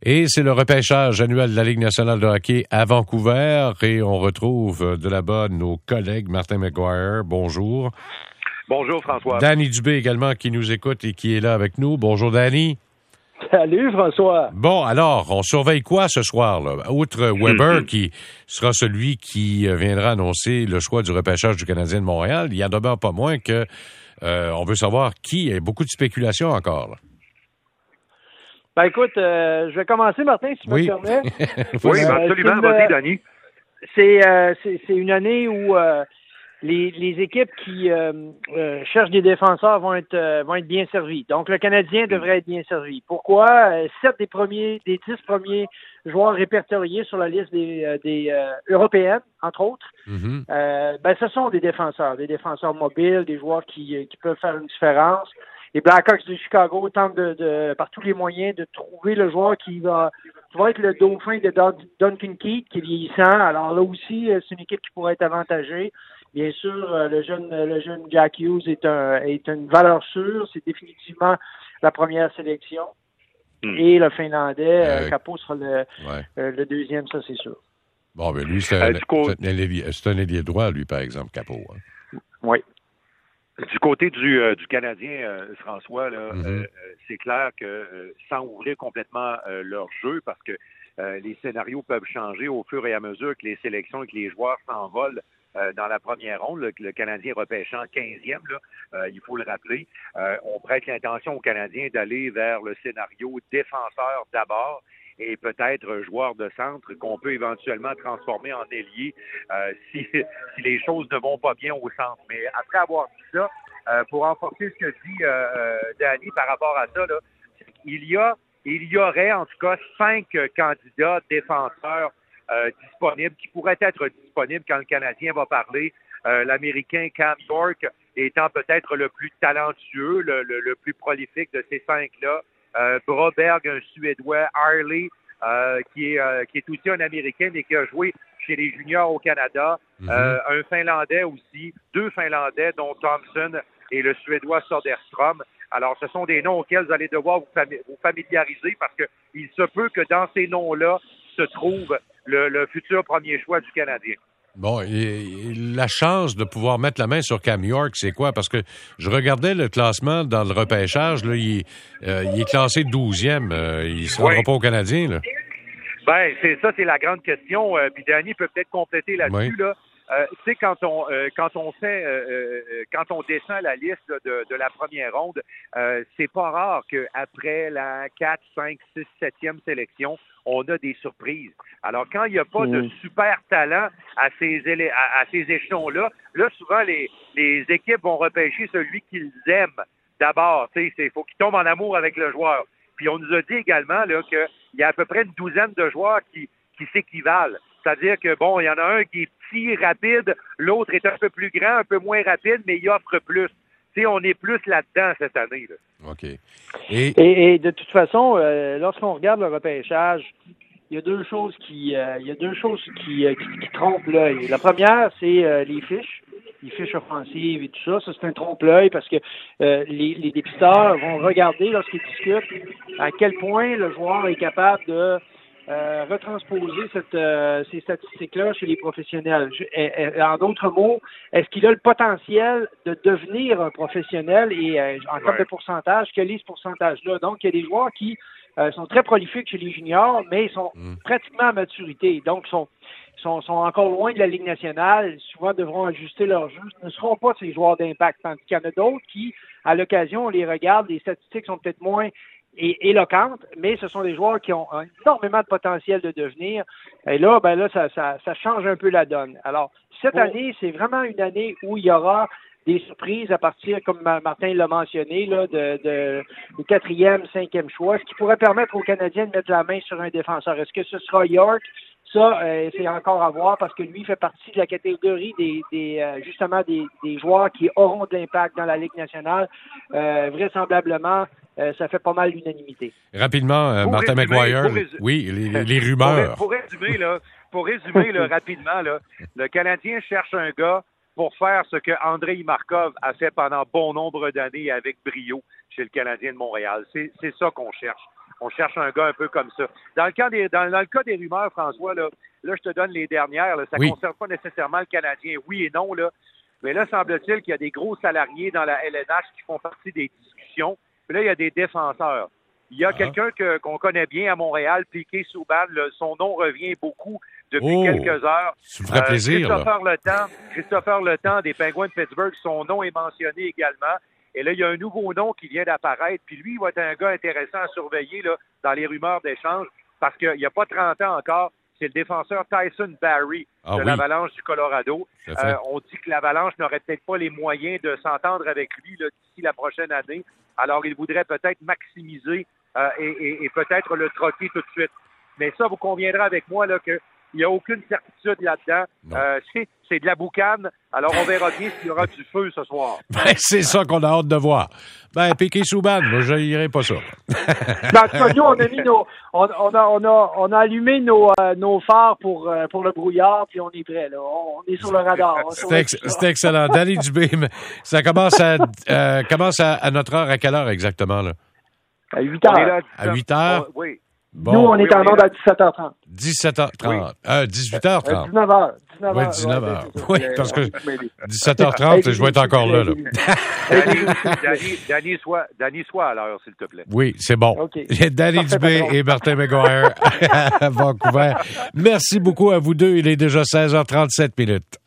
Et c'est le repêchage annuel de la Ligue nationale de hockey à Vancouver. Et on retrouve de là-bas nos collègues Martin McGuire. Bonjour. Bonjour, François. Danny Dubé également qui nous écoute et qui est là avec nous. Bonjour, Danny. Salut, François. Bon, alors, on surveille quoi ce soir, là? Outre Weber, qui sera celui qui viendra annoncer le choix du repêchage du Canadien de Montréal, il y en demeure pas moins que on veut savoir qui. Il y a beaucoup de spéculations encore, là. Ben écoute, je vais commencer, Martin, si tu me permets. Oui, absolument. Vas-y, Danny. C'est une année où les équipes qui cherchent des défenseurs vont être bien servies. Donc, le Canadien devrait être bien servi. Pourquoi? 7 des 10 premiers joueurs répertoriés sur la liste des européennes, entre autres, ce sont des défenseurs mobiles, des joueurs qui peuvent faire une différence. Les Blackhawks de Chicago tentent par tous les moyens de trouver le joueur qui va être le dauphin de Duncan Keith, qui est vieillissant. Alors là aussi, c'est une équipe qui pourrait être avantagée. Bien sûr, le jeune Jack Hughes est une valeur sûre. C'est définitivement la première sélection. Et le Finlandais, Capo sera le deuxième, ça c'est sûr. Bon, mais lui, c'est un ailier droit, lui, par exemple, Capo. Hein. Oui. Du côté du Canadien, François, là, c'est clair que sans ouvrir complètement leur jeu, parce que les scénarios peuvent changer au fur et à mesure que les sélections et que les joueurs s'envolent dans la première ronde, le Canadien repêchant 15e, là, il faut le rappeler, on prête l'intention aux Canadiens d'aller vers le scénario défenseur d'abord et peut-être joueur de centre qu'on peut éventuellement transformer en ailier si les choses ne vont pas bien au centre. Mais après avoir dit ça, pour renforcer ce que dit Danny par rapport à ça, là, il y aurait en tout cas 5 candidats défenseurs disponibles, qui pourraient être disponibles quand le Canadien va parler. L'Américain Cam York étant peut-être le plus talentueux, le plus prolifique de ces 5-là. Broberg, un Suédois, Harley, qui est aussi un Américain, mais qui a joué chez les juniors au Canada. Un Finlandais aussi, 2 Finlandais, dont Thompson et le Suédois Soderstrom. Alors, ce sont des noms auxquels vous allez devoir vous familiariser parce que il se peut que dans ces noms-là se trouve le futur premier choix du Canadien. Bon, et la chance de pouvoir mettre la main sur Cam York, c'est quoi? Parce que je regardais le classement dans le repêchage, là, il est classé 12e. Il ne se rendra pas au Canadien, là. Ben, c'est la grande question. Puis Danny peut peut-être compléter là-dessus, là. Tu sais, quand on descend la liste là, de la première ronde, c'est pas rare qu'après la 4, 5, 6, 7e sélection, on a des surprises. Alors, quand il n'y a pas de super talent à ces échelons-là, là, souvent, les équipes vont repêcher celui qu'ils aiment d'abord. Tu sais, il faut qu'ils tombent en amour avec le joueur. Puis, on nous a dit également là qu'il y a à peu près une douzaine de joueurs qui s'équivalent. C'est-à-dire que, bon, il y en a un qui est petit, rapide, l'autre est un peu plus grand, un peu moins rapide, mais il offre plus. Tu sais, on est plus là-dedans cette année, là. OK. Et de toute façon, lorsqu'on regarde le repêchage, il y a deux choses qui trompent l'œil. La première, c'est les fiches offensives et tout ça. Ça, c'est un trompe-l'œil parce que les dépisteurs vont regarder lorsqu'ils discutent à quel point le joueur est capable de retransposer ces statistiques-là chez les professionnels. En d'autres mots, est-ce qu'il a le potentiel de devenir un professionnel et en termes de pourcentage, quel est ce pourcentage-là? Donc, il y a des joueurs qui sont très prolifiques chez les juniors, mais ils sont pratiquement à maturité. Donc, sont encore loin de la Ligue nationale. Souvent, devront ajuster leur jeu. Ce ne seront pas ces joueurs d'impact. Tandis qu'il y en a d'autres qui, à l'occasion, on les regarde, les statistiques sont peut-être moins éloquentes, mais ce sont des joueurs qui ont énormément de potentiel de devenir. Et là, ça change un peu la donne. Alors, cette année, c'est vraiment une année où il y aura des surprises à partir, comme Martin l'a mentionné, là, du 4e, 5e choix, ce qui pourrait permettre aux Canadiens de mettre la main sur un défenseur. Est-ce que ce sera York? Ça, c'est encore à voir parce que lui fait partie de la catégorie justement des joueurs qui auront de l'impact dans la Ligue nationale. Vraisemblablement, ça fait pas mal l'unanimité. Rapidement, Martin McGuire, les rumeurs. Pour résumer là, rapidement, là, le Canadien cherche un gars pour faire ce que Andrei Markov a fait pendant bon nombre d'années avec brio chez le Canadien de Montréal. C'est ça qu'on cherche. on cherche un gars un peu comme ça. Dans le cas des rumeurs, François, là, je te donne les dernières. Là, ça ne concerne pas nécessairement le Canadien, oui et non, là. Mais là, semble-t-il qu'il y a des gros salariés dans la LNH qui font partie des discussions. Puis là, il y a des défenseurs. Il y a quelqu'un qu'on connaît bien à Montréal, Piquet Souban. Son nom revient beaucoup depuis quelques heures. Ça me ferait plaisir. Christopher Le Temps des Penguins de Pittsburgh, son nom est mentionné également. Et là, il y a un nouveau nom qui vient d'apparaître. Puis lui, il va être un gars intéressant à surveiller là, dans les rumeurs d'échange parce qu'il n'y a pas 30 ans encore. C'est le défenseur Tyson Barrie de l'Avalanche du Colorado. On dit que l'Avalanche n'aurait peut-être pas les moyens de s'entendre avec lui là, d'ici la prochaine année. Alors, il voudrait peut-être maximiser et peut-être le troquer tout de suite. Mais ça, vous conviendrez avec moi là que il n'y a aucune certitude là-dedans. C'est de la boucane. Alors, on verra bien s'il y aura du feu ce soir. C'est ça qu'on a hâte de voir. Piquet Souban, moi, je n'irai pas ça. Nous, on a mis on a allumé nos phares pour le brouillard, puis on est prêt, là. On est sur le radar. C'est excellent. Danny Dubé, ça commence à notre heure. À quelle heure exactement, là? À 8 heures. À 8 heures? Oui. Bon. Nous, on est en ordre à 17h30. 17h30. Oui. 18h30. 19h. Oui, 19h. Oui, parce que 17h30, je vais être encore là. Danny, sois à l'heure, s'il te plaît. Oui, c'est bon. Okay. Danny Dubé et Martin McGuire à Vancouver. Merci beaucoup à vous deux. Il est déjà 16h37 minutes.